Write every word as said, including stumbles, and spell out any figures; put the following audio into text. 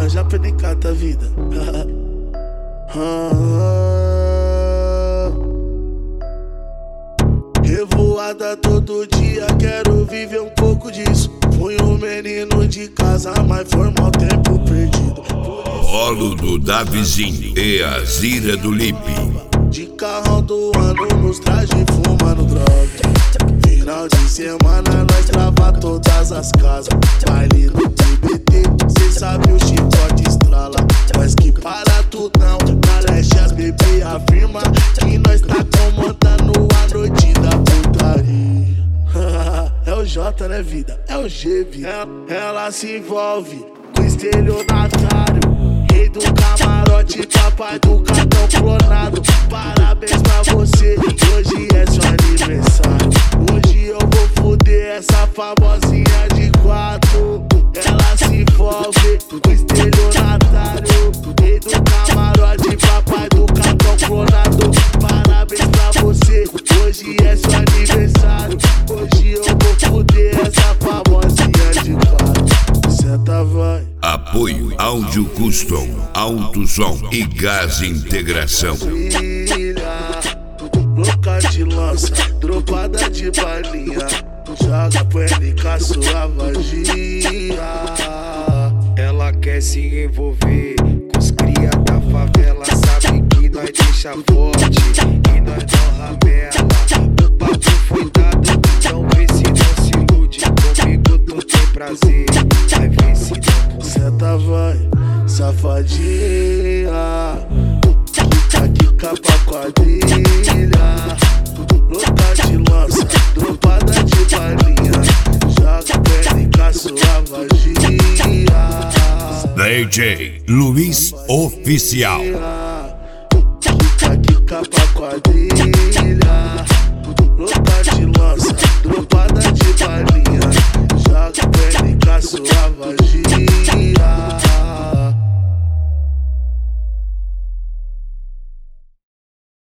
nós já penicata a vida. Revoada todo dia, quero viver um pouco disso. Fui um menino de casa, mas foi mal tempo perdido. Polo do Davizinho e a Zira do Lipe. De carrão do ano nos traje fumando droga. Final de semana nós trava todas as casas. Baile no T B T, cê sabe o chicote estrala. Nós que para tudão, na leste as bebê afirma que nós tá comandando a noite da putaria. É o J, né, vida? É o G, vida. Ela se envolve com estelionatário, rei do camarote, papai do cartão clonado. Parabéns pra você, hoje é seu aniversário. Hoje eu vou foder essa famosinha de quatro. Ela se envolve com estelionatário, rei do camarote, papai do cartão clonado. Parabéns pra você, hoje é seu aniversário. Hoje eu vou foder essa famosinha de quatro. Senta, vai. Apoio Áudio Custom, Alto Som e Gás Integração. Louca de lança, dropada de balinha, joga pro N K sua vagia. Ela quer se envolver com os cria da favela, sabe que nós deixa forte e nós não ramela. O papo foi dado, então vê se não se ilude. Comigo tu tem prazer, vai ver se não. Senta, vai, safadinha, quica, quica pra quadrilha. Louca de lança, dropada de balinha, joga pro N K sua vagia. D J Luiz Oficial. Quica, quica pra quadrilha. Louca de